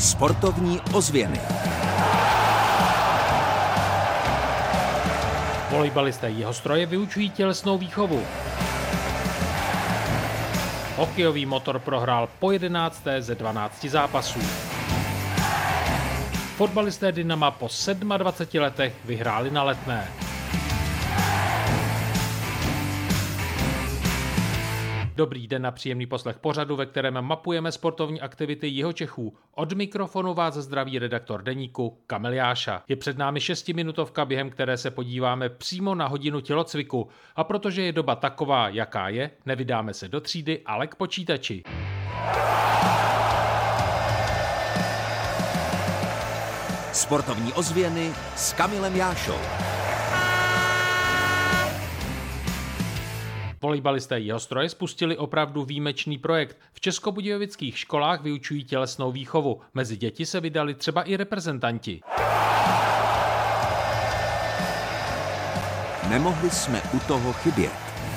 Sportovní ozvěny. Volejbalisté Jihostroje vyučují tělesnou výchovu. Hokejový Motor prohrál po 11. ze 12 zápasů. Fotbalisté Dynama po 27 letech vyhráli na Letné. Dobrý den a příjemný poslech pořadu, ve kterém mapujeme sportovní aktivity Jihočechů. Od mikrofonu vás zdraví redaktor deníku Kamil Jáša. Je před námi 6minutovka, během které se podíváme přímo na hodinu tělocviku. A protože je doba taková, jaká je, nevydáme se do třídy, ale k počítači. Sportovní ozvěny s Kamilem Jášou. Volejbalisté Jihostroje spustili opravdu výjimečný projekt. V českobudějovických školách vyučují tělesnou výchovu. Mezi děti se vydali třeba i reprezentanti. Nemohli jsme u toho chybět.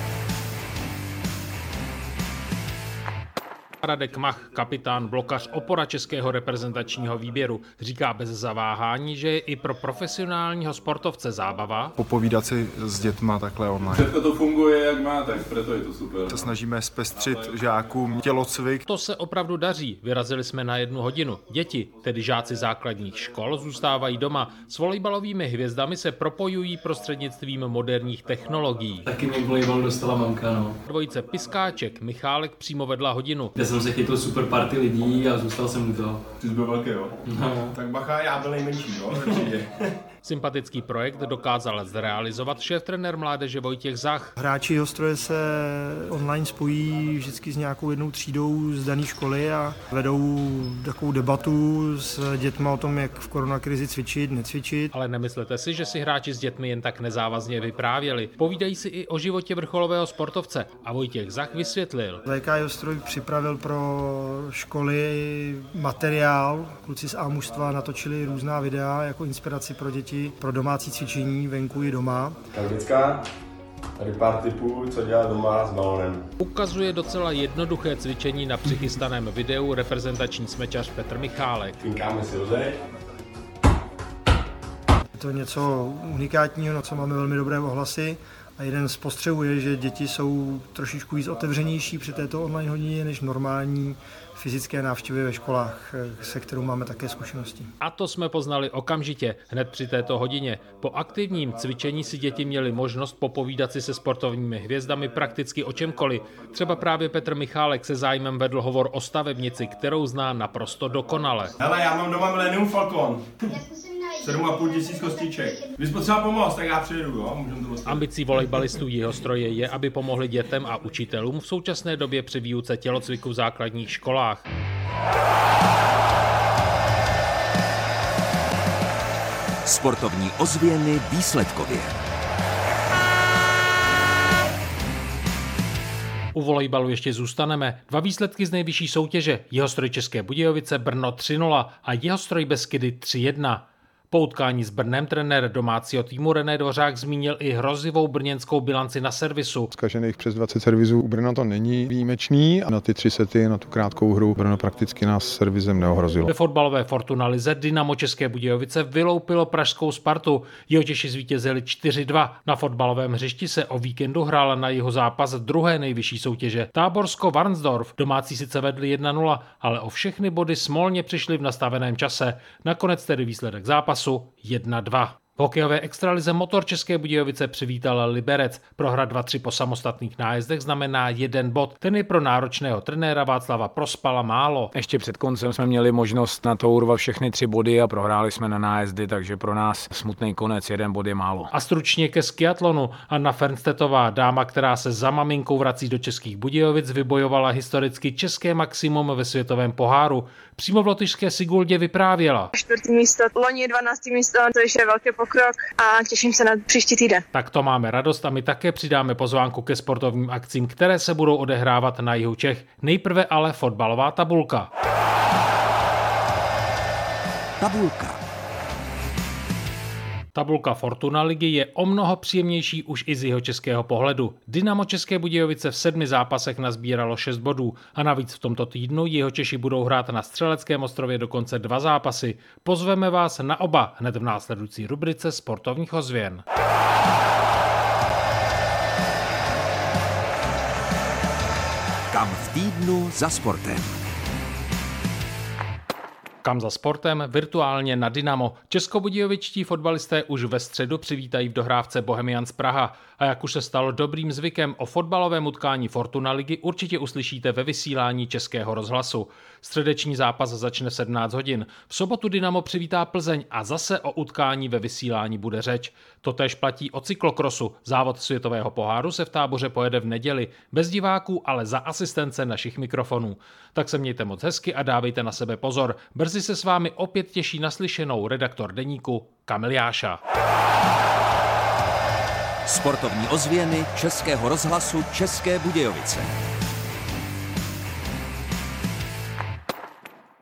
Radek Mach, kapitán, blokař, opora českého reprezentačního výběru, říká bez zaváhání, že je i pro profesionálního sportovce zábava popovídat si s dětma takhle online. Všechno to funguje jak má, tak proto je to super. Se snažíme zpestřit žákům tělocvik. To se opravdu daří. Vyrazili jsme na 1 hodinu. Děti, tedy žáci základních škol, zůstávají doma. S volejbalovými hvězdami se propojují prostřednictvím moderních technologií. Taky mě volejbal dostala mamka, no. Dvojice Piskáček, Michálek přímo vedla hodinu. Já jsem se chytl super party lidí a zůstal jsem u toho. Ty jsi byl velký, jo? No. Tak bacha, já byl nejmenší, jo? Určitě. Sympatický projekt dokázal zrealizovat šéftrenér mládeže Vojtěch Zach. Hráči Jihostroje se online spojí vždycky s nějakou jednou třídou z dané školy a vedou takovou debatu s dětma o tom, jak v koronakrizi cvičit, necvičit. Ale nemyslete si, že si hráči s dětmi jen tak nezávazně vyprávěli. Povídají si i o životě vrcholového sportovce a Vojtěch Zach vysvětlil. VK Jihostroj připravil pro školy materiál. Kluci z A mužstva natočili různá videa jako inspiraci pro děti, pro domácí cvičení venku i doma. Kalbická, tady pár tipů, co dělat doma s balonem. Ukazuje docela jednoduché cvičení na přichystaném videu reprezentační smečař Petr Michálek. Finkáme si rozej. Je to něco unikátního, na co máme velmi dobré ohlasy. A jeden z postřehů je, že děti jsou trošičku víc otevřenější při této online hodině než normální fyzické návštěvy ve školách, se kterou máme také zkušenosti. A to jsme poznali okamžitě, hned při této hodině. Po aktivním cvičení si děti měly možnost popovídat si se sportovními hvězdami prakticky o čemkoliv. Třeba právě Petr Michálek se zájmem vedl hovor o stavebnici, kterou zná naprosto dokonale. Hele, já mám doma Millennium Falcon. 7,5 tisíc kostiček. Vy jste potřeba pomoct, tak já přijedu, jo? Můžeme to dostat. Ambicí volejbalistů Jihostroje je, aby pomohli dětem a učitelům v současné době při výuce tělocviku v základních školách. Sportovní ozvěny výsledkově. U volejbalu ještě zůstaneme. 2 výsledky z nejvyšší soutěže. Jihostroj České Budějovice Brno 3-0 a Jihostroj Beskydy 3-1. Po utkání s Brnem trenér domácího týmu René Dvořák zmínil i hrozivou brněnskou bilanci na servisu. Zkažených přes 20 servisů u Brna to není výjimečný a na ty 3 sety, na tu krátkou hru Brno prakticky nás servisem neohrozilo. Ve fotbalové Fortuna lize Dynamo České Budějovice vyloupilo pražskou Spartu. Jihočeši zvítězili 4-2. Na fotbalovém hřišti se o víkendu hrála na jeho zápas druhé nejvyšší soutěže. Táborsko-Varnsdorf domácí sice vedli 1-0, ale o všechny body smolně přišli v nastaveném čase. Nakonec tedy výsledek zápasu 1-2. V hokejové extralize Motor České Budějovice přivítal Liberec. Prohra 2-3 po samostatných nájezdech znamená 1 bod. Ten je pro náročného trenéra Václava Prospala málo. Ještě před koncem jsme měli možnost na to urvat všechny 3 body a prohráli jsme na nájezdy, takže pro nás smutný konec, 1 bod je málo. A stručně ke skiatlonu. Anna Fernstetová, dáma, která se za maminkou vrací do Českých Budějovic, vybojovala historicky české maximum ve světovém poháru. Přímo v lotyšské Siguldě vyprávěla. 4. místo, loni 12. místo, to je velký pokrok a těším se na příští týden. Tak to máme radost a my také přidáme pozvánku ke sportovním akcím, které se budou odehrávat na jihu Čech. Nejprve ale fotbalová tabulka. Tabulka. Tabulka Fortuna ligy je o mnoho příjemnější už i z jeho českého pohledu. Dynamo České Budějovice v 7 zápasech nazbíralo 6 bodů a navíc v tomto týdnu jeho Češi budou hrát na Střeleckém ostrově dokonce 2 zápasy. Pozveme vás na oba hned v následující rubrice Sportovních ozvěn. Kam v týdnu za sportem. Kam za sportem, virtuálně na Dynamo. Českobudějovičtí fotbalisté už ve středu přivítají v dohrávce Bohemians Praha. A jak už se stalo dobrým zvykem, o fotbalovém utkání Fortuna ligy určitě uslyšíte ve vysílání Českého rozhlasu. Středeční zápas začne 17 hodin. V sobotu Dynamo přivítá Plzeň a zase o utkání ve vysílání bude řeč. Totéž platí o cyklokrosu. Závod světového poháru se v Táboře pojede v neděli. Bez diváků, ale za asistence našich mikrofonů. Tak se mějte moc hezky a dávejte na sebe pozor. Brzy se s vámi opět těší naslyšenou redaktor deníku Kamil Jáša. Sportovní ozvěny Českého rozhlasu České Budějovice.